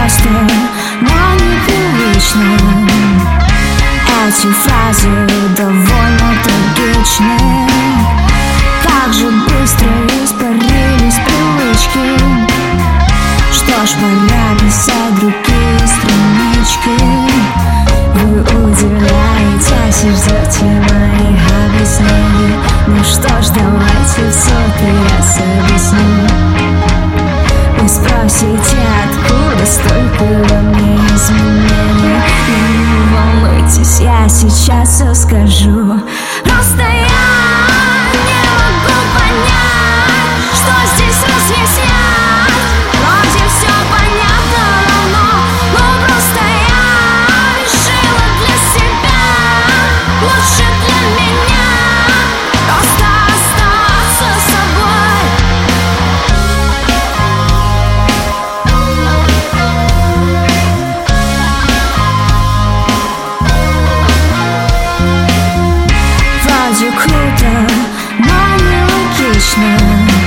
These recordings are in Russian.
просто, но непривычно. Эти фразы довольно трагичны. Как же быстро испарились привычки. Что ж, пора писать другие странички. Вы удивляетесь и ждете моих объяснений. Ну что ж, давайте все-таки раз объясню. Вы спросите, откуда столько во мне изменений. Но не волнуйтесь, я сейчас все скажу. Просто я не могу понять, что здесь разъяснять. Вроде все понятно, но просто я решила для себя, лучше для меня просто оставаться собой. Вроде круто, но нелогично.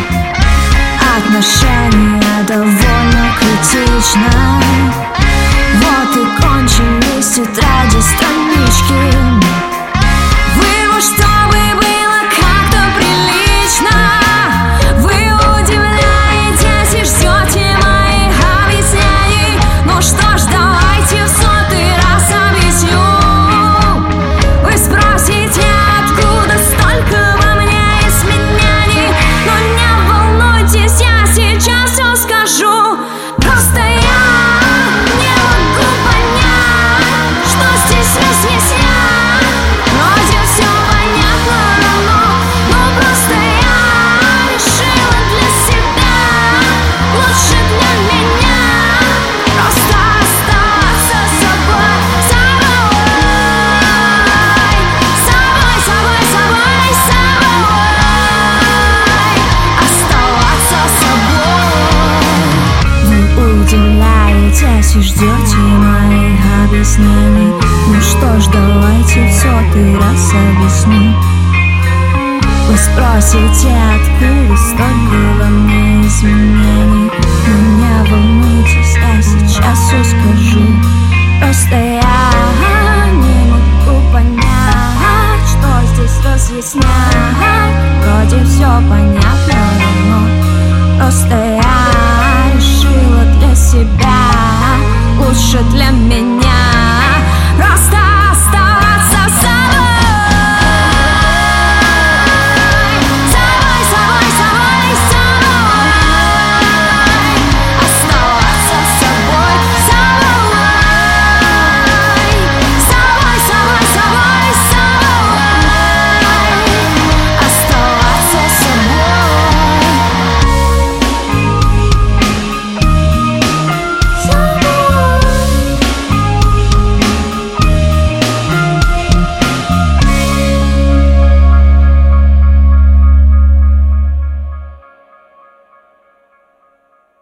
Отношения довольно критично. Вот и кончились тетради, странички. Вырву, чтобы было как-то прилично. Вы удивляетесь и ждете моих объяснений. Ну что ж, давайте в сотый раз объясню. Вы спросите, откуда столько во мне изменений. Но не волнуйтесь, я сейчас все скажу. Просто я не могу понять, что здесь разъяснять. Вроде все понятно, но просто я решила для себя, лучше для меня просто оставаться собой. Оставаться собой. Вы удивляетесь и ждете моих объяснений. Ну что ж, давайте в сотый раз объясню. Вы спросите, откуда столько во мне изменений. Но не волнуйтесь, я сейчас все скажу. Просто я не могу понять, что здесь разъяснять. Вроде все понятно, но просто